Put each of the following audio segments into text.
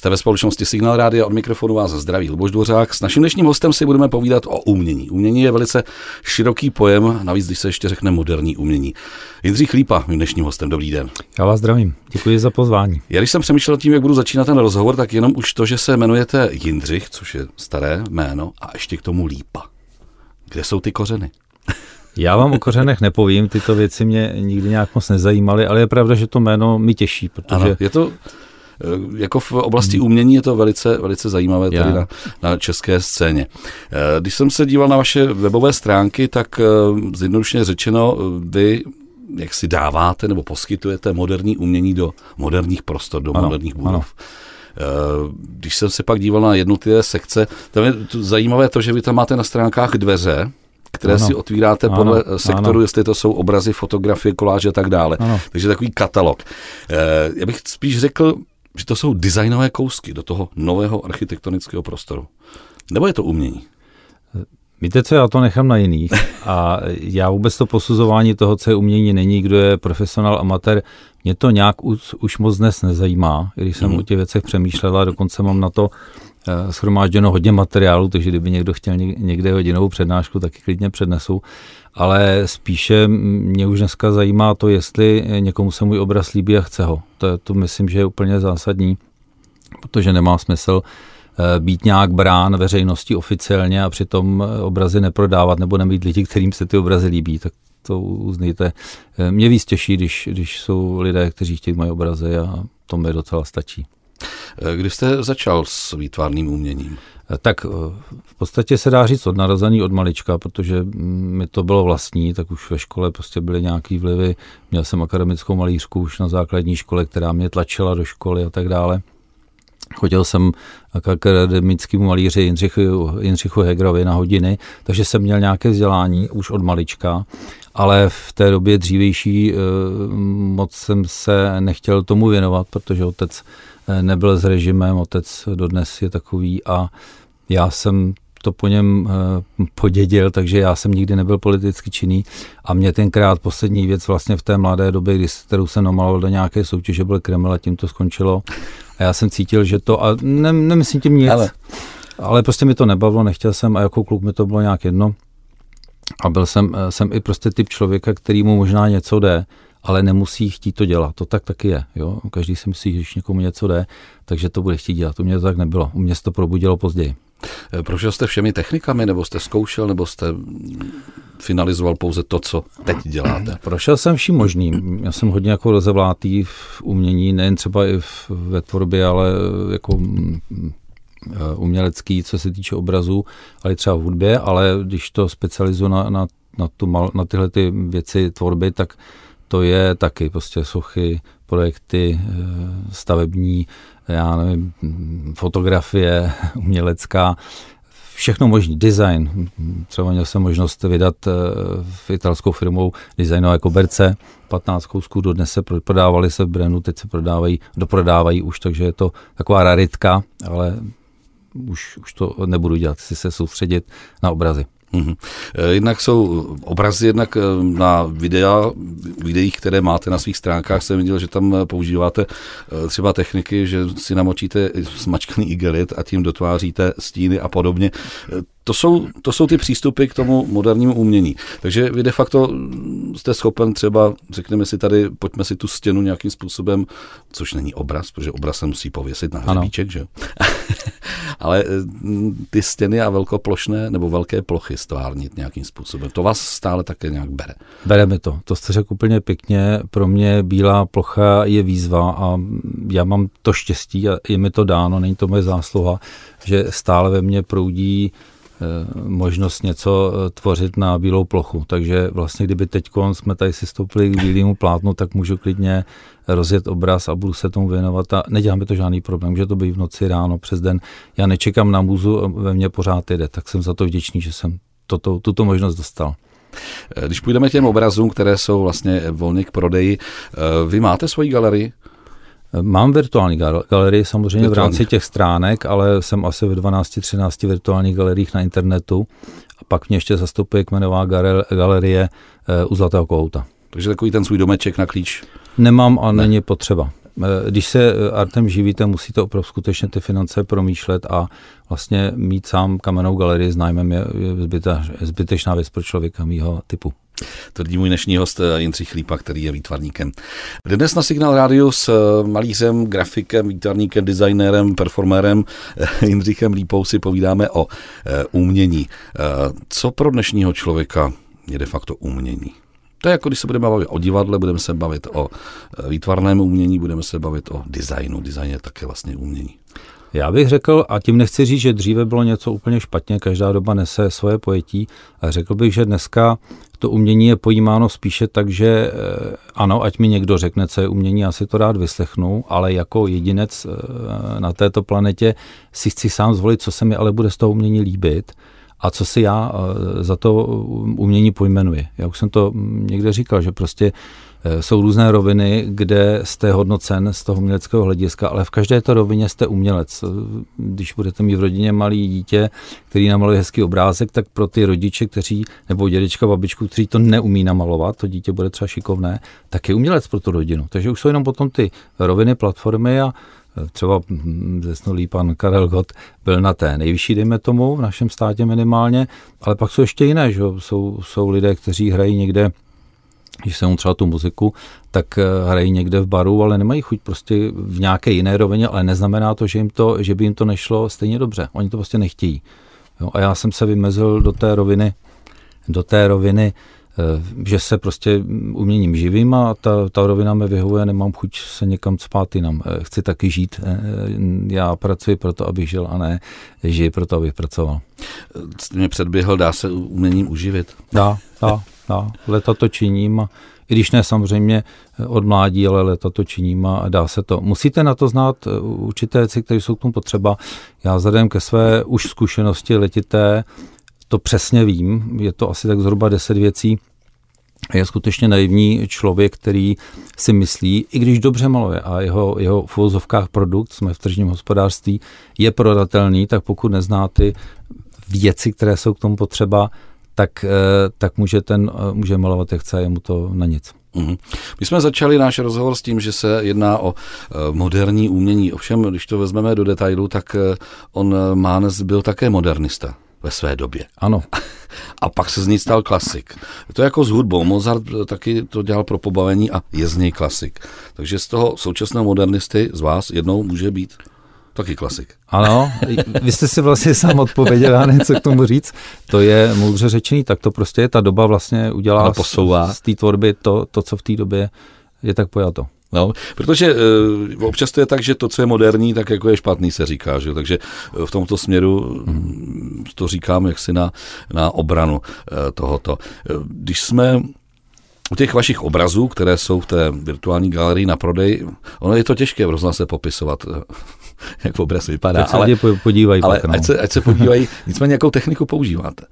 Jste ve společnosti Signál Rádia, od mikrofonu vás zdraví Luboš Dvořák. S naším dnešním hostem si budeme povídat o umění. Umění je velice široký pojem, navíc když se ještě řekne moderní umění. Jindřich Lípa, mým dnešním hostem, dobrý den. Já vás zdravím, děkuji za pozvání. Já když jsem přemýšlel tím, jak budu začínat ten rozhovor, tak jenom už to, že se jmenujete Jindřich, což je staré jméno, a ještě k tomu Lípa. Kde jsou ty kořeny? Já vám o kořenech nepovím, tyto věci mě nikdy nějak moc nezajímaly, ale je pravda, že to jméno mi těší, protože... Ano, je to, jako v oblasti umění je to velice, velice zajímavé tady na české scéně. Když jsem se díval na vaše webové stránky, tak zjednodušeně řečeno, vy jak si dáváte nebo poskytujete moderní umění do moderních prostor, do moderních budov. Když jsem se pak díval na jednotlivé sekce, tam je zajímavé to, že vy tam máte na stránkách dveře, které si otvíráte podle sektoru, jestli to jsou obrazy, fotografie, koláže a tak dále. Takže takový katalog. Já bych spíš řekl, že to jsou designové kousky do toho nového architektonického prostoru. Nebo je to umění? Víte co, já to nechám na jiných. A já vůbec to posuzování toho, co je umění, není, kdo je profesionál, amatér. Mě to nějak už moc dnes nezajímá, když jsem o těch věcech přemýšlela, dokonce mám na to shromážděno hodně materiálu, takže kdyby někdo chtěl někde hodinovou přednášku, taky klidně přednesu. Ale spíše mě už dneska zajímá to, jestli někomu se můj obraz líbí a chce ho. To myslím, že je úplně zásadní, protože nemá smysl být nějak brán veřejností oficiálně a přitom obrazy neprodávat nebo nemít lidi, kterým se ty obrazy líbí, tak to uznejte. Mě víc těší, když jsou lidé, kteří chtějí moje obrazy, a to mi docela stačí. Kdy jste začal s výtvarným uměním? Tak v podstatě se dá říct od narození, od malička, protože mi to bylo vlastní, tak už ve škole prostě byly nějaký vlivy. Měl jsem akademickou malířku už na základní škole, která mě tlačila do školy a tak dále. Chodil jsem k akademickému malíři Jindřichu Hegerovi na hodiny, takže jsem měl nějaké vzdělání už od malička, ale v té době dřívější moc jsem se nechtěl tomu věnovat, protože otec nebyl s režimem, otec dodnes je takový a já jsem to po něm podědil, takže já jsem nikdy nebyl politicky činný a mě tenkrát poslední věc vlastně v té mladé době, kterou jsem namaloval do nějaké soutěže, byl Kreml a tím to skončilo. A já jsem cítil, že to, a nemyslím tím nic, ale prostě mi to nebavilo, nechtěl jsem a jako kluk mi to bylo nějak jedno. A byl jsem i prostě typ člověka, kterýmu možná něco jde, ale nemusí chtít to dělat. To tak taky je. Jo? Každý si myslí, že když někomu něco jde, takže to bude chtít dělat. U mě to tak nebylo. U mě se to probudilo později. Prošel jste všemi technikami, nebo jste zkoušel, nebo jste finalizoval pouze to, co teď děláte? Prošel jsem vším možným. Já jsem hodně jako rozevlátý v umění, nejen třeba i ve tvorbě, ale jako umělecký, co se týče obrazů, ale třeba v hudbě, ale když to specializuju na tyhle ty věci tvorby, tak to je taky prostě sochy, projekty, stavební, já nevím, fotografie, umělecká, všechno možný, design. Třeba měl jsem možnost vydat v italskou firmou designové koberce, 15 kousků, dodnes se prodávaly se v Brennu, teď se doprodávají už, takže je to taková raritka, ale už to nebudu dělat, chci se soustředit na obrazy. Jednak jsou obrazy, jednak na videích, které máte na svých stránkách, jsem viděl, že tam používáte třeba techniky, že si namočíte smačkaný igelit a tím dotváříte stíny a podobně. To jsou ty přístupy k tomu modernímu umění. Takže vy de facto jste schopen třeba, řekneme si tady, pojďme si tu stěnu nějakým způsobem, což není obraz, protože obraz se musí pověsit na hřebíček, že jo? Ale ty stěny a velkoplošné nebo velké plochy stvárnit nějakým způsobem. To vás stále také nějak bere. Bere mi to. To jste řekl úplně pěkně. Pro mě bílá plocha je výzva a já mám to štěstí a je mi to dáno, není to moje zásluha, že stále ve mně proudí možnost něco tvořit na bílou plochu. Takže vlastně, kdyby teďko jsme tady si stoupili k bílému plátnu, tak můžu klidně rozjet obraz a budu se tomu věnovat a nedělám mi to žádný problém, může to být v noci, ráno, přes den. Já nečekám na můzu, ve mně pořád jde, tak jsem za to vděčný, že jsem tuto možnost dostal. Když půjdeme těm obrazům, které jsou vlastně volně k prodeji, vy máte svoji galerii? Mám virtuální galerii samozřejmě v rámci těch stránek, ale jsem asi v 12-13 virtuálních galeriích na internetu a pak mě ještě zastupuje kmenová galerie u Zlatého kohouta. Takže takový ten svůj domeček na klíč? Nemám a není potřeba. Když se artem živíte, musíte opravdu skutečně ty finance promýšlet a vlastně mít sám kamennou galerii s nájmem je zbytečná věc pro člověka mýho typu. Tvrdí můj dnešní host Jindřich Lípa, který je výtvarníkem. Dnes na Signál Rádiu s malířem, grafikem, výtvarníkem, designérem, performérem Jindřichem Lípou si povídáme o umění. Co pro dnešního člověka je de facto umění? To je jako když se budeme bavit o divadle, budeme se bavit o výtvarném umění, budeme se bavit o designu. Design je také vlastně umění. Já bych řekl, a tím nechci říct, že dříve bylo něco úplně špatně, každá doba nese svoje pojetí, a řekl bych, že dneska to umění je pojímáno spíše tak, že ano, ať mi někdo řekne, co je umění, já si to rád vyslechnu, ale jako jedinec na této planetě si chci sám zvolit, co se mi ale bude z toho umění líbit a co si já za to umění pojmenuji. Já už jsem to někde říkal, že prostě jsou různé roviny, kde jste hodnocen z toho uměleckého hlediska, ale v každé té rovině jste umělec. Když budete mít v rodině malý dítě, který namaluje hezký obrázek, tak pro ty rodiče, kteří, nebo dědečka, babičku, kteří to neumí namalovat, to dítě bude třeba šikovné, tak je umělec pro tu rodinu. Takže už jsou jenom potom ty roviny, platformy a třeba zesnulý pan Karel Gott byl na té nejvyšší, dejme tomu, v našem státě minimálně, ale pak jsou ještě jiné, že? Jsou lidé, kteří hrají někde, když se mu třeba tu muziku, tak hrají někde v baru, ale nemají chuť prostě v nějaké jiné rovině, ale neznamená to, že by jim to nešlo stejně dobře. Oni to prostě nechtějí. Jo? A já jsem se vymezil do té roviny, že se prostě uměním živím a ta rovina mi vyhovuje, nemám chuť se někam cpát jinam. Chci taky žít. Já pracuji proto, abych žil a ne žiji proto, abych pracoval. Jste mě předběhl, dá se uměním uživit? Dá. Leta to činím, i když ne samozřejmě od mládí, ale leta to činím a dá se to. Musíte na to znát určité věci, které jsou k tomu potřeba. Já vzhledem ke své už zkušenosti letité to přesně vím, je to asi tak zhruba 10 věcí. Je skutečně naivní člověk, který si myslí, i když dobře maluje a jeho v uvozovkách produkt, jsme v tržním hospodářství, je prodatelný, tak pokud nezná ty věci, které jsou k tomu potřeba, tak může malovat, jak chce, je mu to na nic. My jsme začali náš rozhovor s tím, že se jedná o moderní umění. Ovšem, když to vezmeme do detailu, tak on Mánes byl také modernista ve své době. Ano. A pak se z ní stal klasik. To je jako s hudbou. Mozart taky to dělal pro pobavení a je z něj klasik. Takže z toho současného modernisty z vás jednou může být taky klasik. Ano, vy jste si vlastně sám odpověděl, já něco k tomu říct. To je moudře řečený, tak to prostě je. Ta doba vlastně udělá z té tvorby to, co v té době je tak pojato. No, protože občas to je tak, že to, co je moderní, tak jako je špatný, se říká, že? Takže v tomto směru to říkám jaksi na obranu tohoto. Když jsme u těch vašich obrazů, které jsou v té virtuální galerii na prodej, ono je to těžké v rozhlase popisovat, jak obraz vypadá. Tak se ale podívají ale pak, no. ať se podívají, nicméně jakou techniku používáte?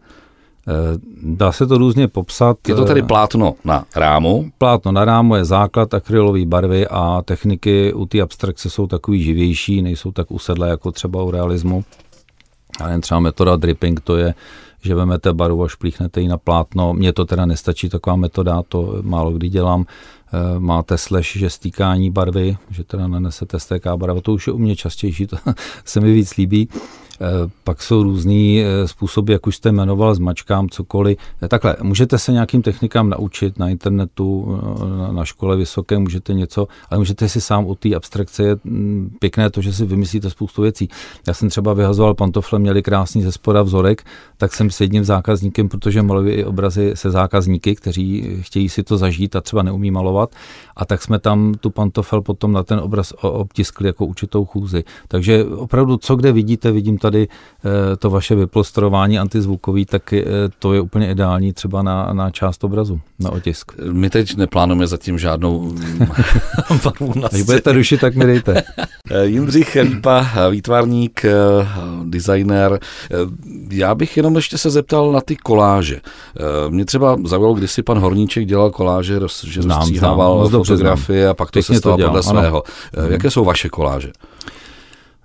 Dá se to různě popsat. Je to tady plátno na rámu? Plátno na rámu je základ, akrylové barvy a techniky u té abstrakce jsou takový živější, nejsou tak usedlé jako třeba u realismu. A jen třeba metoda dripping, to je, že vemete barvu a šplíchnete ji na plátno. Mně to teda nestačí taková metoda, to málo kdy dělám. Máte slash, že stýkání barvy, že teda nanesete STK barva, to už je u mě častější, to se mi víc líbí. Pak jsou různý způsoby, jak už jste jmenoval, zmačkám, cokoliv. Takhle, můžete se nějakým technikám naučit na internetu, na škole vysoké, můžete něco, ale můžete si sám u té abstrakce, je pěkné to, že si vymyslíte spoustu věcí. Já jsem třeba vyhazoval pantofle, měli krásný ze spoda vzorek, tak jsem s jedním zákazníkem, protože maluji i obrazy se zákazníky, kteří chtějí si to zažít a třeba neumí malovat, a tak jsme tam tu pantofel potom na ten obraz obtiskli jako určitou chůzi. Takže opravdu, co kde vidíte, vidím tady to vaše vyplosterování antizvukový, tak to je úplně ideální třeba na část obrazu, na otisk. My teď neplánujeme zatím žádnou barvu na Když budete rušit, tak mi dejte. Jindřich Lípa, výtvarník, designér. Já bych jenom ještě se zeptal na ty koláže. Mě třeba zaujalo, když si pan Horníček dělal koláže, že rozstříhával fotografie a pak to se stalo podle svého. Jaké jsou vaše koláže?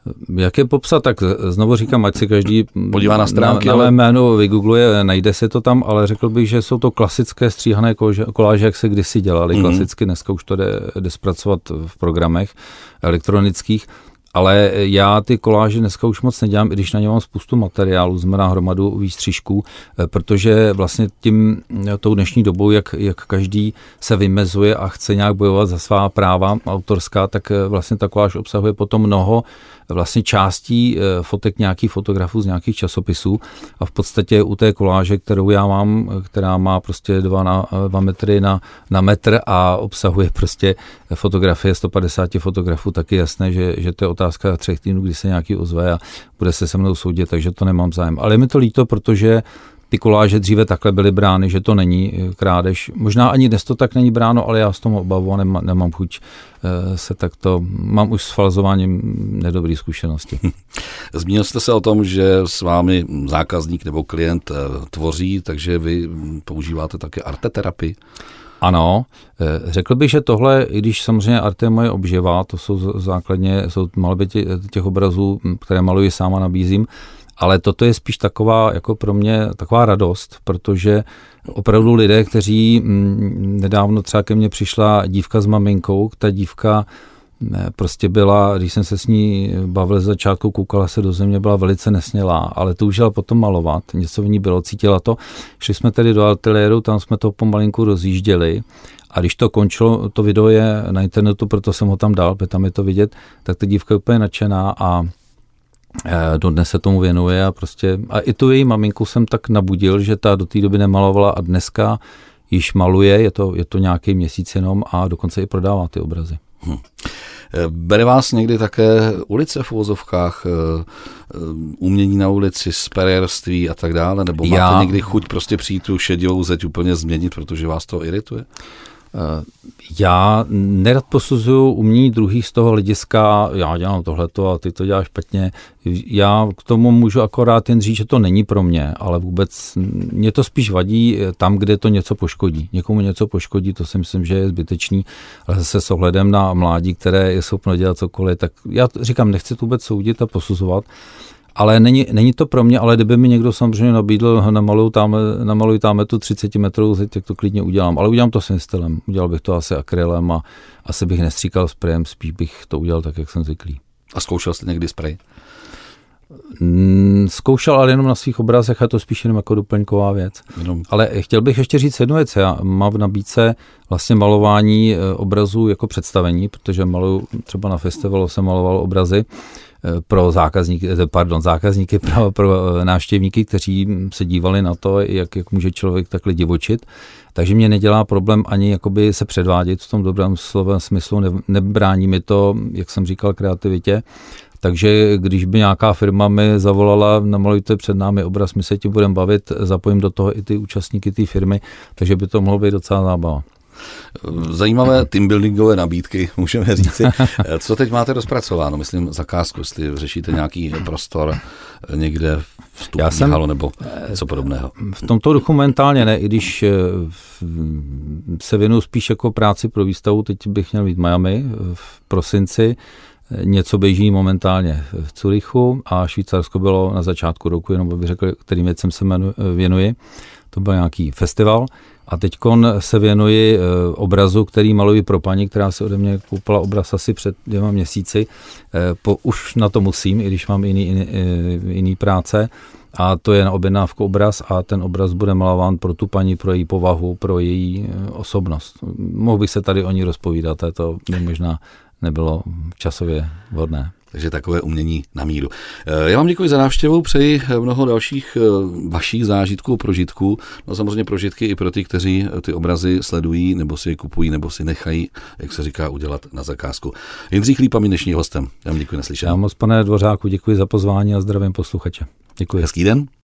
Jak je popsat, tak znovu říkám, ať si každý podívá na stránky, na mé jméno vygoogluje, najde se to tam, ale řekl bych, že jsou to klasické stříhané koláže, jak se kdysi dělali, klasicky, dneska už to jde zpracovat v programech elektronických, ale já ty koláže dneska už moc nedělám, i když na ně mám spoustu materiálu, znamená hromadu výstřižků, protože vlastně tou dnešní dobou, jak každý se vymezuje a chce nějak bojovat za svá práva autorská, tak vlastně ta koláž obsahuje potom mnoho vlastně částí fotek nějakých fotografů z nějakých časopisů a v podstatě u té koláže, kterou já mám, která má prostě 2 metry na metr a obsahuje prostě fotografie 150 fotografů, tak je jasné, že to je otázka 3 týdnů, kdy se nějaký ozve a bude se se mnou soudit, takže to nemám zájem. Ale je mi to líto, protože ty koláže dříve takhle byly brány, že to není krádež. Možná ani dnes to tak není bráno, ale já z toho obavu a nemám chuť se takto, mám už s falzováním nedobrý zkušenosti. Zmínil jste se o tom, že s vámi zákazník nebo klient tvoří, takže vy používáte také arteterapii? Ano, řekl bych, že tohle, i když samozřejmě arte je moje obživa, to jsou základně, jsou malby těch obrazů, které maluji sám a nabízím, ale toto je spíš taková, jako pro mě, taková radost, protože opravdu lidé, kteří nedávno třeba ke mně přišla dívka s maminkou, ta dívka prostě byla, když jsem se s ní bavil z začátku, koukala se do země, byla velice nesmělá, ale toužila potom malovat, něco v ní bylo, cítila to. Šli jsme tedy do ateliéru, tam jsme to pomalinku rozjížděli a když to končilo, to video je na internetu, proto jsem ho tam dal, protože tam je to vidět, tak ta dívka je úplně nadšená a dodnes se tomu věnuje a i tu její maminku jsem tak nabudil, že ta do té doby nemalovala a dneska již maluje, je to nějaký měsíc jenom a dokonce i prodává ty obrazy. Bere vás někdy také ulice v uvozovkách, umění na ulici, sperérství a tak dále, nebo máte někdy chuť prostě přijít tu šedivou zeď úplně změnit, protože vás to irituje? Já nerad posuzuju umění druhých z toho hlediska, já dělám tohleto a ty to děláš špatně. Já k tomu můžu akorát jen říct, že to není pro mě, ale vůbec mě to spíš vadí tam, kde to něco poškodí. Někomu něco poškodí, to si myslím, že je zbytečný, ale zase s ohledem na mládí, které je schopno dělat cokoliv, tak já říkám, nechci to vůbec soudit a posuzovat, ale není to pro mě, ale kdyby mi někdo samozřejmě nabídl, namaluj tam tu 30 metrovou zeď, tak to klidně udělám. Ale udělám to svým stylem. Udělal bych to asi akrylem a asi bych nestříkal sprejem, spíš bych to udělal tak, jak jsem zvyklý. A zkoušel jste někdy sprej? Zkoušel, ale jenom na svých obrazech a to spíš jenom jako doplňková věc. Ale chtěl bych ještě říct jednu věc. Já mám v nabídce vlastně malování obrazů jako představení, protože maluju, třeba na festivalu jsem maloval obrazy pro zákazníky pro návštěvníky, kteří se dívali na to, jak může člověk takhle divočit. Takže mě nedělá problém ani jakoby se předvádět v tom dobrém slova smyslu, nebrání mi to, jak jsem říkal, kreativitě. Takže když by nějaká firma mi zavolala, namalujte před námi obraz, my se tím budeme bavit, zapojím do toho i ty účastníky té firmy, takže by to mohlo být docela zábava. Zajímavé teambuildingové nabídky, můžeme říci. Co teď máte rozpracováno? Myslím zakázku, jestli řešíte nějaký prostor někde vstupní halu nebo něco podobného. V tomto duchu momentálně ne, i když se věnuju spíš jako práci pro výstavu, teď bych měl být v Miami v prosinci, něco běží momentálně v Curychu a Švýcarsko bylo na začátku roku, jenom bych řekl, kterým věcem se věnuji. To byl nějaký festival a teďkon se věnuji obrazu, který maluji pro paní, která si ode mě koupila obraz asi před 2 měsíci. Už na to musím, i když mám jiný práce. A to je na objednávku obraz a ten obraz bude malován pro tu paní, pro její povahu, pro její osobnost. Mohl bych se tady o ní rozpovídat, to by možná nebylo časově vhodné. Takže takové umění na míru. Já vám děkuji za návštěvu, přeji mnoho dalších vašich zážitků, prožitků. No samozřejmě prožitky i pro ty, kteří ty obrazy sledují, nebo si je kupují, nebo si nechají, jak se říká, udělat na zakázku. Jindřich Lípa, mi dnešním hostem. Já vám děkuji, naslyšenou. Já moc, pane Dvořáku, děkuji za pozvání a zdravím posluchače. Děkuji. Hezký den.